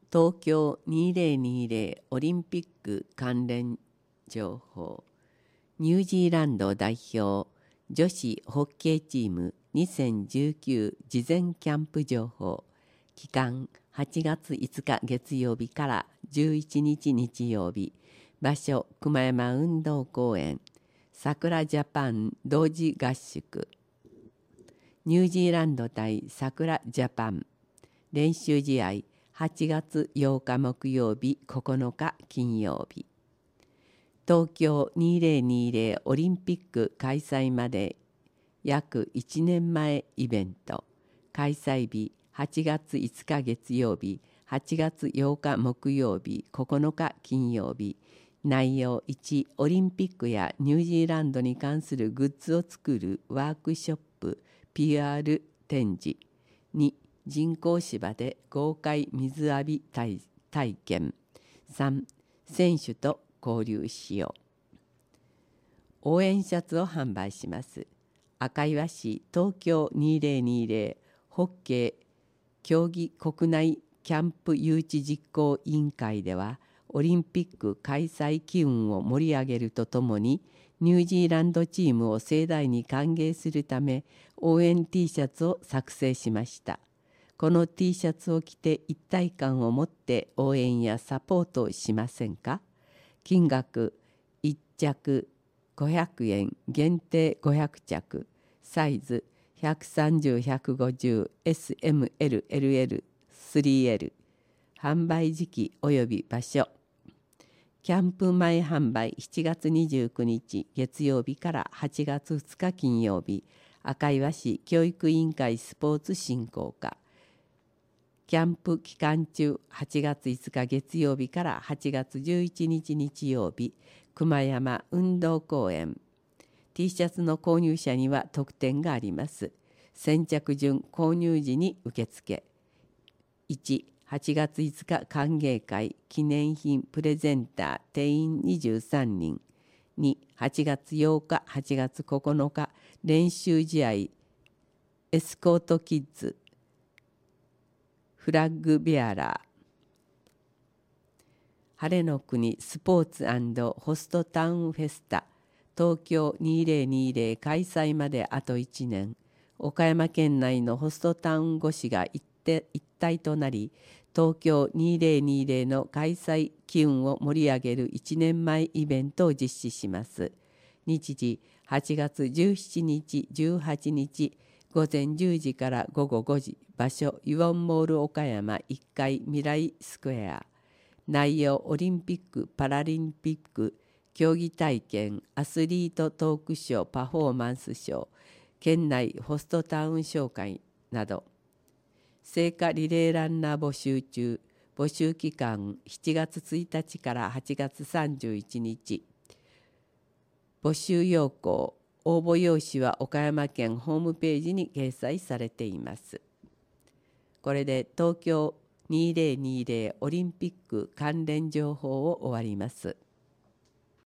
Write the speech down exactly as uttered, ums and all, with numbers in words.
東京にせんにじゅうオリンピック関連情報。ニュージーランド代表女子ホッケーチームにせんじゅうきゅう事前キャンプ情報。期間はちがついつか月曜日からじゅういちにち日曜日。場所熊山運動公園。桜ジャパン同時合宿。ニュージーランド対桜ジャパン。練習試合はちがつようか木曜日ここのか金曜日。東京にせんにじゅうオリンピック開催まで約いちねんまえイベント。開催日はちがついつか月曜日、はちがつようか木曜日、ここのか金曜日。内容いち、オリンピックやニュージーランドに関するグッズを作るワークショップ、ピーアール 展示。に、人工芝で豪快水浴び 体, 体験。さん、選手と交流しよう。応援シャツを販売します。赤岩市東京にせんにじゅうホッケー競技国内キャンプ誘致実行委員会では、オリンピック開催機運を盛り上げるとともに、ニュージーランドチームを盛大に歓迎するため、応援 T シャツを作成しました。この T シャツを着て一体感を持って応援やサポートをしませんか？金額いっちゃくごひゃくえん、限定ごひゃくちゃく、サイズひゃくさんじゅう、ひゃくごじゅう、エスエムエル、エルエル、スリーエル。販売時期及び場所。キャンプ前販売しちがつにじゅうくにち月曜日からはちがつふつか金曜日。赤岩市教育委員会スポーツ振興課。キャンプ期間中はちがついつか月曜日からはちがつじゅういちにち日曜日。熊山運動公園。T シャツの購入者には特典があります。先着順購入時に受付。いち、はちがついつか歓迎会記念品プレゼンター定員にじゅうさんにん。に、はちがつようか、はちがつここのか練習試合エスコートキッズフラッグベアラー。晴れの国スポーツ&ホストタウンフェスタ東京にせんにじゅう開催まであといちねん。岡山県内のホストタウンご市が一体となり、東京にせんにじゅうの開催機運を盛り上げるいちねんまえイベントを実施します。日時はちがつじゅうしちにち、じゅうはちにちごぜんじゅうじからごごごじ。場所イオンモール岡山いっかい未来スクエア。内容オリンピック・パラリンピック競技体験、アスリートトークショー、パフォーマンスショー、県内ホストタウン紹介など。聖火リレーランナー募集中。募集期間しちがつついたちからはちがつさんじゅういちにち。募集要項、応募用紙は岡山県ホームページに掲載されています。これで東京にせんにじゅうオリンピック関連情報を終わります。